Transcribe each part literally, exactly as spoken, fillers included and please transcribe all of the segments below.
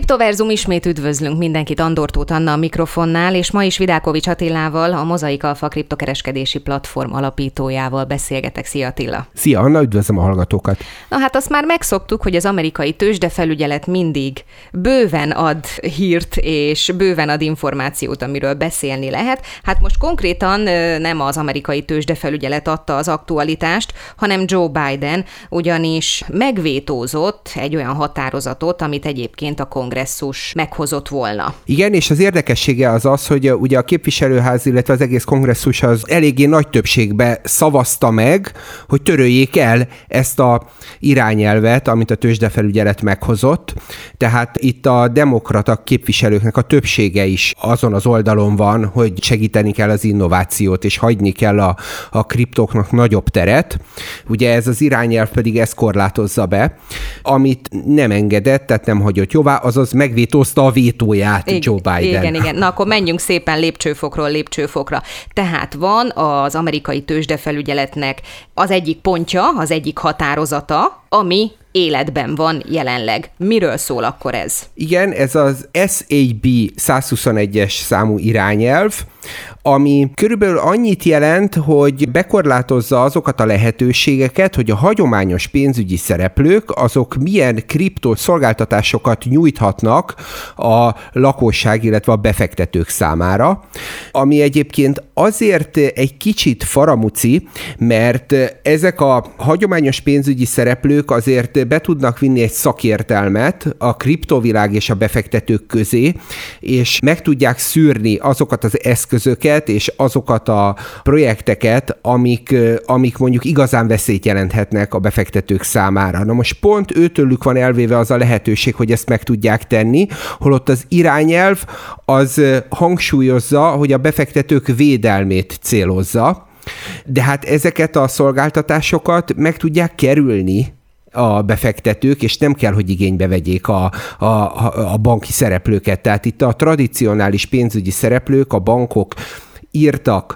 Kriptoverzum, ismét üdvözlünk mindenkit, Andor Tóth Anna a mikrofonnál, és ma is Vidákovics Attilával, a Mozaik Alfa kriptokereskedési platform alapítójával beszélgetek. Szia Attila! Szia Anna, üdvözlöm a hallgatókat! Na hát azt már megszoktuk, hogy az amerikai tőzsdefelügyelet mindig bőven ad hírt, és bőven ad információt, amiről beszélni lehet. Hát most konkrétan nem az amerikai tőzsdefelügyelet adta az aktualitást, hanem Joe Biden, ugyanis megvétózott egy olyan határozatot, amit egyébként a kongresszus meghozott volna. Igen, és az érdekessége az az, hogy ugye a képviselőház, illetve az egész kongresszus az eléggé nagy többségbe szavazta meg, hogy töröljék el ezt a irányelvet, amit a tőzsdefelügyelet meghozott. Tehát itt a demokrata képviselőknek a többsége is azon az oldalon van, hogy segíteni kell az innovációt, és hagyni kell a, a kriptóknak nagyobb teret. Ugye ez az irányelv pedig ezt korlátozza be, amit nem engedett, tehát nem hagyott jóvá, azaz megvétózta a vétóját I- Joe Biden. Igen, igen. Na akkor menjünk szépen lépcsőfokról lépcsőfokra. Tehát van az amerikai tőzsdefelügyeletnek az egyik pontja, az egyik határozata, ami életben van jelenleg. Miről szól akkor ez? Igen, ez az S A B száz huszonegyes számú irányelv, ami körülbelül annyit jelent, hogy bekorlátozza azokat a lehetőségeket, hogy a hagyományos pénzügyi szereplők azok milyen kriptoszolgáltatásokat nyújthatnak a lakosság, illetve a befektetők számára, ami egyébként azért egy kicsit faramuci, mert ezek a hagyományos pénzügyi szereplők azért be tudnak vinni egy szakértelmet a kriptovilág és a befektetők közé, és meg tudják szűrni azokat az eszközöket, és azokat a projekteket, amik, amik mondjuk igazán veszélyt jelenthetnek a befektetők számára. Na most pont őtőlük van elvéve az a lehetőség, hogy ezt meg tudják tenni, holott az irányelv az hangsúlyozza, hogy a befektetők védelmét célozza, de hát ezeket a szolgáltatásokat meg tudják kerülni a befektetők, és nem kell, hogy igénybe vegyék a, a, a banki szereplőket. Tehát itt a tradicionális pénzügyi szereplők, a bankok írtak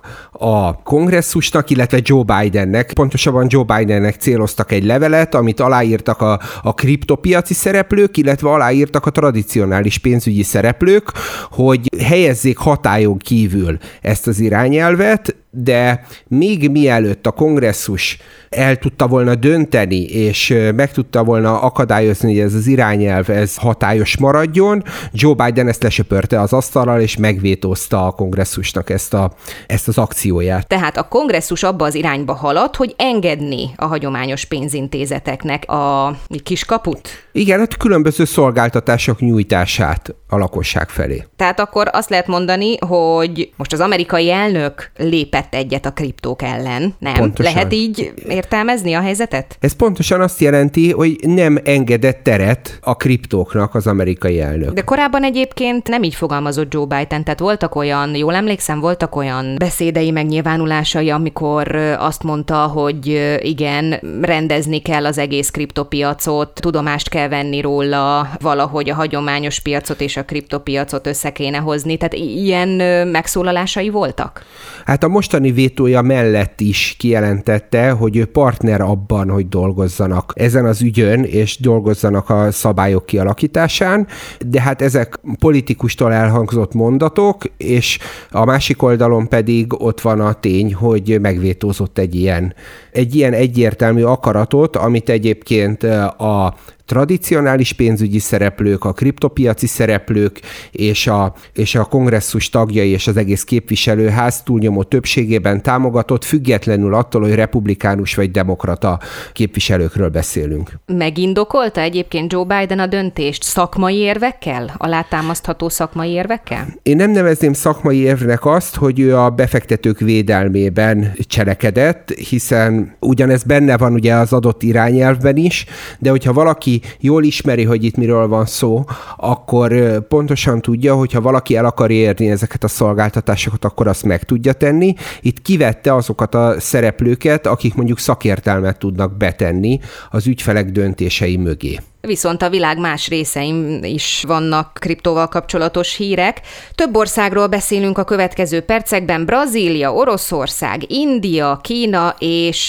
a kongresszusnak, illetve Joe Bidennek, pontosabban Joe Bidennek céloztak egy levelet, amit aláírtak a, a kriptopiaci szereplők, illetve aláírtak a tradicionális pénzügyi szereplők, hogy helyezzék hatályon kívül ezt az irányelvet, de még mielőtt a kongresszus el tudta volna dönteni, és meg tudta volna akadályozni, hogy ez az irányelv ez hatályos maradjon, Joe Biden ezt lesöpörte az asztalral, és megvétózta a kongresszusnak ezt, a, ezt az akcióját. Tehát a kongresszus abba az irányba halad, hogy engedni a hagyományos pénzintézeteknek a kis kaput? Igen, hát különböző szolgáltatások nyújtását a lakosság felé. Tehát akkor azt lehet mondani, hogy most az amerikai elnök lépett egyet a kriptók ellen, nem? Pontosan. Lehet így értelmezni a helyzetet? Ez pontosan azt jelenti, hogy nem engedett teret a kriptóknak az amerikai elnök. De korábban egyébként nem így fogalmazott Joe Biden, tehát voltak olyan, jól emlékszem, voltak olyan beszédei, megnyilvánulásai, amikor azt mondta, hogy igen, rendezni kell az egész kriptopiacot, tudomást kell venni róla, valahogy a hagyományos piacot és a kriptopiacot össze kéne hozni, tehát ilyen megszólalásai voltak? Hát a mostani vétója mellett is kijelentette, hogy ő partner abban, hogy dolgozzanak ezen az ügyön, és dolgozzanak a szabályok kialakításán, de hát ezek politikustól elhangzott mondatok, és a másik oldalon pedig ott van a tény, hogy megvétózott egy ilyen, egy ilyen egyértelmű akaratot, amit egyébként a tradicionális pénzügyi szereplők, a kriptopiaci szereplők és a, és a kongresszus tagjai és az egész képviselőház túlnyomó többségében támogatott, függetlenül attól, hogy republikánus vagy demokrata képviselőkről beszélünk. Megindokolta egyébként Joe Biden a döntést szakmai érvekkel? Alátámasztható szakmai érvekkel? Én nem nevezném szakmai érvnek azt, hogy ő a befektetők védelmében cselekedett, hiszen ugyanez benne van ugye az adott irányelvben is, de hogyha valaki jól ismeri, hogy itt miről van szó, akkor pontosan tudja, hogy ha valaki el akar érni ezeket a szolgáltatásokat, akkor azt meg tudja tenni. Itt kivette azokat a szereplőket, akik mondjuk szakértelmet tudnak betenni az ügyfelek döntései mögé. Viszont a világ más részein is vannak kriptóval kapcsolatos hírek. Több országról beszélünk a következő percekben: Brazília, Oroszország, India, Kína és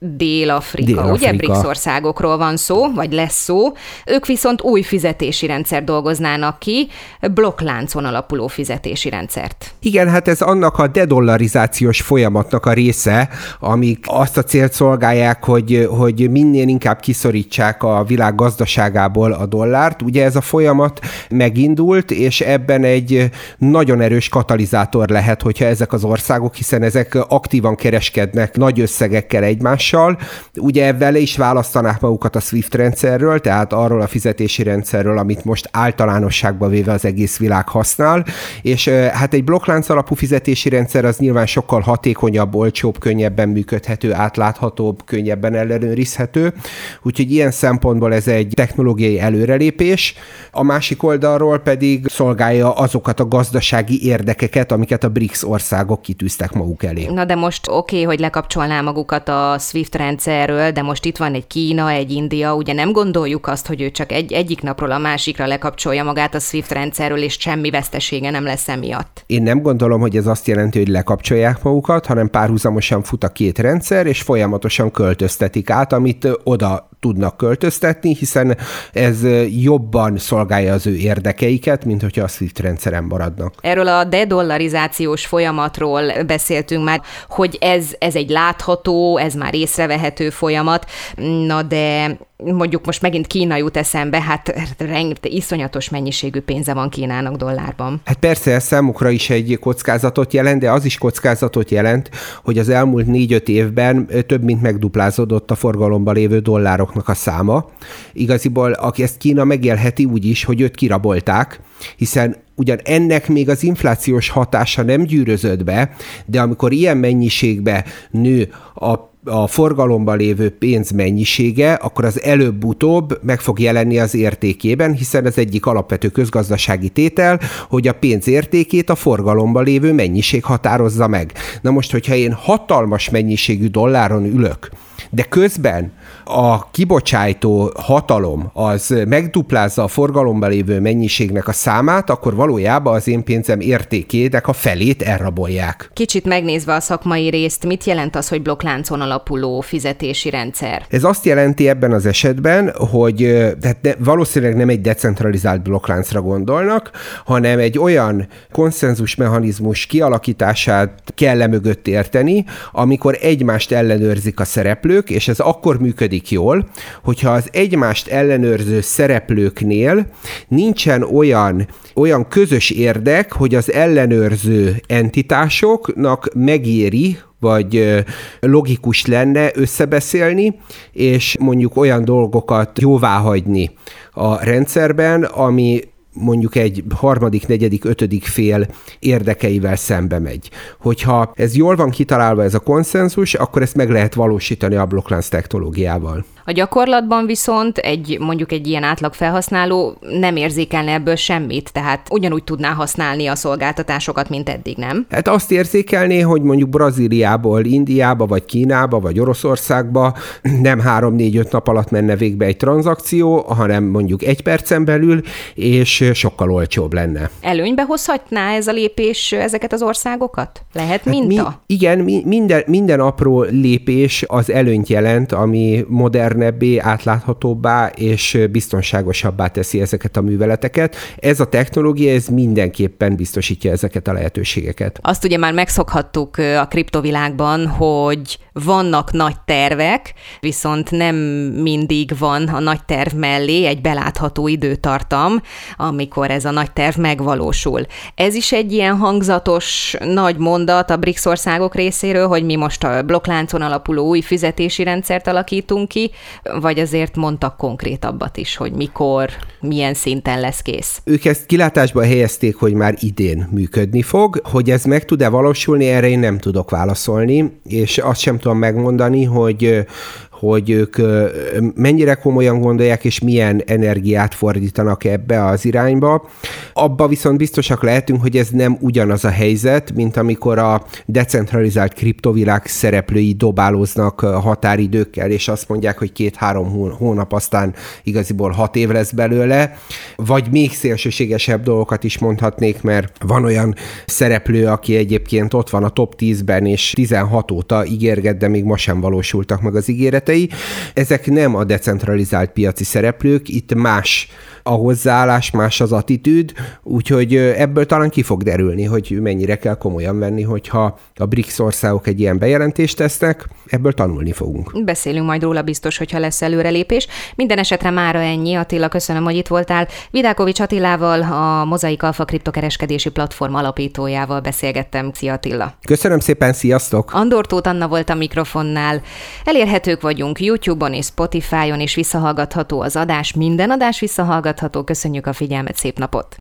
Dél-Afrika, Dél-Afrika. ugye BRICS országokról van szó, vagy lesz szó. Ők viszont új fizetési rendszer dolgoznának ki, blokkláncon alapuló fizetési rendszert. Igen, hát ez annak a dedollarizációs folyamatnak a része, amik azt a célt szolgálják, hogy, hogy minél inkább kiszorítsák a világ gazdaságából a dollárt. Ugye ez a folyamat megindult, és ebben egy nagyon erős katalizátor lehet, hogyha ezek az országok, hiszen ezek aktívan kereskednek nagy összegekkel egymással. Ugye ebben le is választanák magukat a SWIFT rendszerről, tehát arról a fizetési rendszerről, amit most általánosságban véve az egész világ használ, és hát egy blokklánc alapú fizetési rendszer az nyilván sokkal hatékonyabb, olcsóbb, könnyebben működhető, átláthatóbb, könnyebben ellenőrizhető, úgyhogy ilyen szempontból ez egy technológiai előrelépés. A másik oldalról pedig szolgálja azokat a gazdasági érdekeket, amiket a BRICS országok kitűztek maguk elé. Na de most oké, okay, hogy lekapcsolná magukat a SWIFT rendszerről, de most itt van egy Kína, egy India, ugye nem gondoljuk azt, hogy ő csak egy, egyik napról a másikra lekapcsolja magát a SWIFT rendszerről, és semmi vesztesége nem lesz emiatt. Én nem gondolom, hogy ez azt jelenti, hogy lekapcsolják magukat, hanem párhuzamosan fut a két rendszer, és folyamatosan költöztetik át, amit oda tudnak költöztetni, hiszen ez jobban szolgálja az ő érdekeiket, mint hogyha a SWIFT rendszeren maradnak. Erről a dedollarizációs folyamatról beszéltünk már, hogy ez, ez egy látható, ez már észrevehető folyamat, na de mondjuk most megint Kína jut eszembe, hát rengeteg iszonyatos mennyiségű pénze van Kínának dollárban. Hát persze, ez számukra is egy kockázatot jelent, de az is kockázatot jelent, hogy az elmúlt négy-öt évben több mint megduplázódott a forgalomban lévő dollároknak a száma. Igaziból, aki ezt Kína megélheti úgy is, hogy őt kirabolták, hiszen ugyan ennek még az inflációs hatása nem gyűrözött be, de amikor ilyen mennyiségbe nő a a forgalomban lévő pénz mennyisége, akkor az előbb-utóbb meg fog jelenni az értékében, hiszen az egyik alapvető közgazdasági tétel, hogy a pénz értékét a forgalomban lévő mennyiség határozza meg. Na most, hogyha én hatalmas mennyiségű dolláron ülök, de közben a kibocsájtó hatalom az megduplázza a forgalomban lévő mennyiségnek a számát, akkor valójában az én pénzem értékének a felét elrabolják. Kicsit megnézve a szakmai részt, mit jelent az, hogy blokkláncon alapuló fizetési rendszer? Ez azt jelenti ebben az esetben, hogy tehát ne, valószínűleg nem egy decentralizált blokkláncra gondolnak, hanem egy olyan konszenzusmechanizmus kialakítását kell mögött érteni, amikor egymást ellenőrzik a szereplők, és ez akkor működik jól, hogyha az egymást ellenőrző szereplőknél nincsen olyan, olyan közös érdek, hogy az ellenőrző entitásoknak megéri, vagy logikus lenne összebeszélni, és mondjuk olyan dolgokat jóváhagyni a rendszerben, ami mondjuk egy harmadik, negyedik, ötödik fél érdekeivel szembe megy. Hogyha ez jól van kitalálva ez a konszenzus, akkor ezt meg lehet valósítani a blokklánc technológiával. A gyakorlatban viszont egy mondjuk egy ilyen átlag felhasználó nem érzékelne ebből semmit, tehát ugyanúgy tudná használni a szolgáltatásokat, mint eddig, nem? Hát azt érzékelné, hogy mondjuk Brazíliából Indiába, vagy Kínába, vagy Oroszországba nem három-négy-öt nap alatt menne végbe egy tranzakció, hanem mondjuk egy percen belül, és sokkal olcsóbb lenne. Előnybe hozhatná ez a lépés ezeket az országokat? Lehet minta? Hát mi, igen, mi, minden, minden apró lépés az előnyt jelent, ami modernebbé, átláthatóbbá és biztonságosabbá teszi ezeket a műveleteket. Ez a technológia, ez mindenképpen biztosítja ezeket a lehetőségeket. Azt ugye már megszokhattuk a kriptovilágban, hogy vannak nagy tervek, viszont nem mindig van a nagy terv mellé egy belátható időtartam, amikor ez a nagy terv megvalósul. Ez is egy ilyen hangzatos nagy mondat a BRICS országok részéről, hogy mi most a blokkláncon alapuló új fizetési rendszert alakítunk ki, vagy azért mondtak konkrétabbat is, hogy mikor, milyen szinten lesz kész? Ők ezt kilátásba helyezték, hogy már idén működni fog. Hogy ez meg tud-e valósulni, erre én nem tudok válaszolni, és azt sem tudom megmondani, hogy hogy ők mennyire komolyan gondolják, és milyen energiát fordítanak ebbe az irányba. Abba viszont biztosak lehetünk, hogy ez nem ugyanaz a helyzet, mint amikor a decentralizált kriptovilág szereplői dobálóznak határidőkkel, és azt mondják, hogy két-három hónap, aztán igaziból hat év lesz belőle, vagy még szélsőségesebb dolgokat is mondhatnék, mert van olyan szereplő, aki egyébként ott van a top tízben, és tizenhat óta ígérget, de még ma sem valósultak meg az ígéretei. Ezek nem a decentralizált piaci szereplők, itt más a hozzáállás, más az attitűd, úgyhogy ebből talán ki fog derülni, hogy mennyire kell komolyan venni, hogyha a BRICS országok egy ilyen bejelentést tesznek, ebből tanulni fogunk. Beszélünk majd róla biztos, hogyha lesz előrelépés. Minden esetre mára ennyi. Attila, köszönöm, hogy itt voltál. Vidákovics Attilával, a Mozaik Alpha kriptokereskedési platform alapítójával beszélgettem. Szia, Attila! Köszönöm szépen, sziasztok! Andor Tóth Anna volt a mikrofonnál. Elérhetők vagyunk YouTube-on és Spotify-on, és visszahallgatható az adás. Minden adás visszahallgatható. Köszönjük a figyelmet, szép napot!